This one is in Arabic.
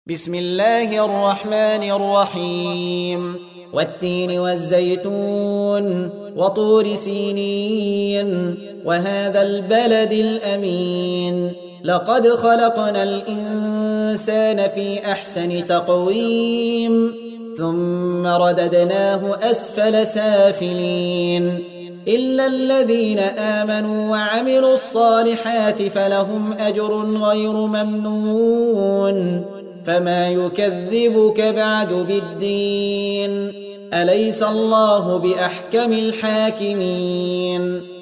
بسم الله الرحمن الرحيم والتين والزيتون وطور سينين وهذا البلد الأمين لقد خلقنا الإنسان في أحسن تقويم ثم رددناه أسفل سافلين إلا الذين آمنوا وعملوا الصالحات فلهم أجر غير ممنون فما يكذبك بعد بالدين أليس الله بأحكم الحاكمين